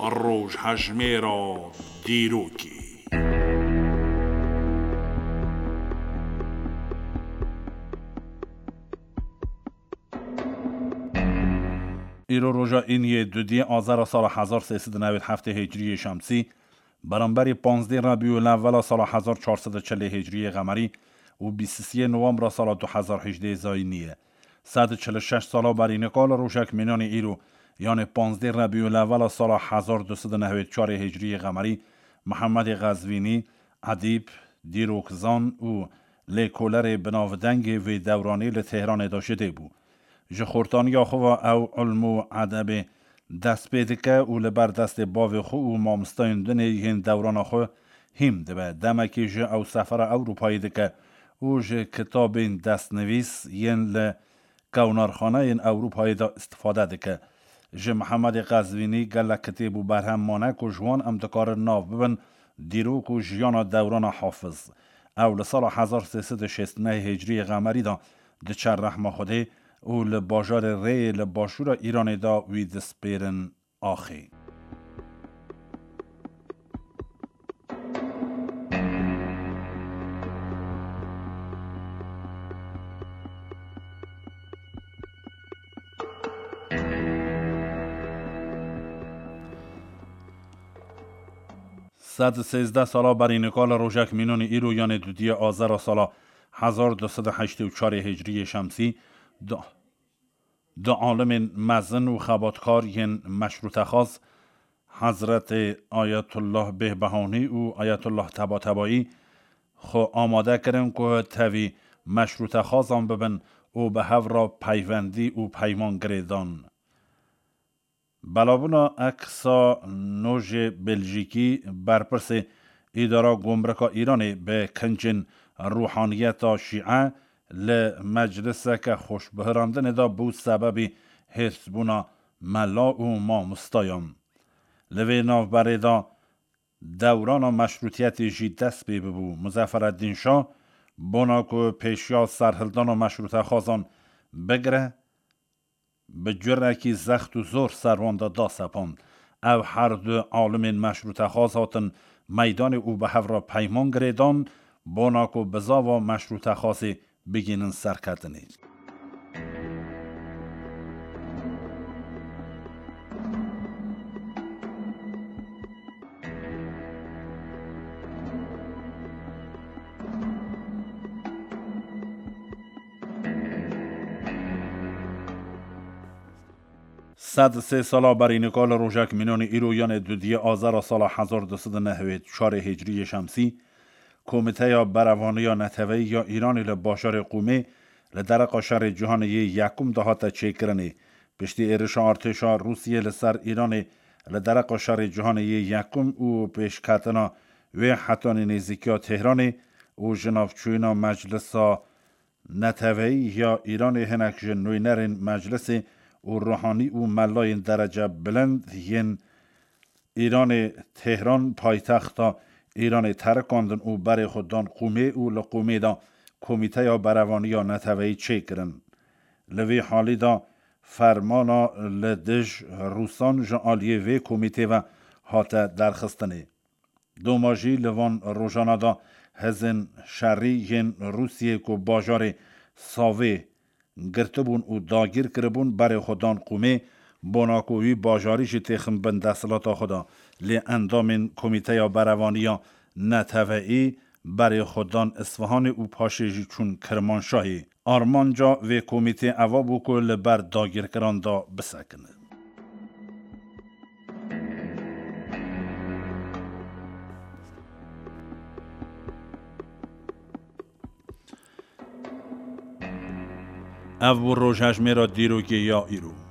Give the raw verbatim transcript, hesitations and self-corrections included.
روش هجمه را دیروکی. ایرو روژا اینیه دودی آذر سال هزار و سیصد و نود و هفت هجری شمسی برانبری پانزده ربیع الاول سال هزار و چهارصد و چهل هجری قمری و بیست و سه نوامبر سال دو هزار و هجده زاینیه. صد و چهل و شش سال بر این کال روشک مینان ایرو یعنی پانزده ربیع الاول سال هزار و دویست و نود و چهار هجری قمری محمد قزوینی ادیب دیروکزان و لیکولر بناودنگ و دورانی لتهران داشته بود. جخورتانی خو او علم و ادب دست پیدکه و لبر دست باو خو و مامستاین دنه این دوران خو هم دبه دمکی جه او سفر اروپایی دکه و جه کتاب دست نویس ین ل کونارخانه این اروپایی دا استفاده دکه. جه محمد قزوینی گل کتیب و برهم مانک و جوان امتکار ناو ببن دیروک و جیان دوران حافظ او لسال هزار و سیصد و شصت و نه هجری قمری دا دچر رحمه خوده او لباجار ری لباشور ایران دا وی دسپیرن آخی. صد و سیزده سالا بر این کال روژک مینون ایرو یعنی دودی آذر سالا هزار و دویست و هشتاد و چهار هجری شمسی دا, دا عالم مزن و خباتکار ین مشروط خاص حضرت آیت الله بهبهانی و آیت الله طباطبایی خو آماده کردن که تاوی مشروط خاص هم ببن و به هفرا پیوندی و پیمان گریدان. بلابونا اکسا نوژ بلژیکی برپرس اداره گمرک ایرانی به کنچن روحانیت شیعه لمجلس که خوش بهراندن دا بود سببی حزبونا ملا و ما مستایم. لوی ناو بردا دوران مشروطیت جی دست بی ببو مظفرالدین شاه بنا که پیشیا سرهلدان و مشروط خازان بگره به جرکی زخت و زور سروانده دا سپان او هر دو عالم مشروط خازاتن میدان او به هفرا پیمان گریدان بنا که بزا و مشروط خاصی بگینن سرکردنی. صد سه سالا بر این کال روژک مینان ایرویان دودی آذر سال هزار و دویست و نود و چهار هجری شمسی کمیته یا بروانی یا نتوی یا ایران لباشار قومی لدرق شهر جهان یکم دهات چیکرنی پشتی ایرش ارتشا روسیه لسر ایران لدرق شهر جهان یکم و پیشکتنا و حتان نزیکیا تهران و جنافچوینا مجلس نتوی یا ایران هنک جنوینرین مجلس و روحانی و ملاین درجه بلند ین ایران تهران پایتخت ایران ترکاندن و بر خودان قومی و لقومی دا کمیته یا بروانی یا نتوی چه کرن. لوی حالی دا فرمانا لدج روسان جعالیه و کمیته و حاته درخستنه. دو ماجی لوان روژانا دا هزن شری ین روسیه که باجار ساوه گرتبون و داگیر کربون بر خودان قومی بناکوی باجاریش تخم بند دستلات خدا لی اندام کمیته یا بروانی یا نتوعی بر خودان اصفهان و پاشیجی چون کرمانشاهی آرمانجا و کمیته اوابو کل بر داگیر کران دا بسکنه. او روژ هجمه را دیروگی یا ایرو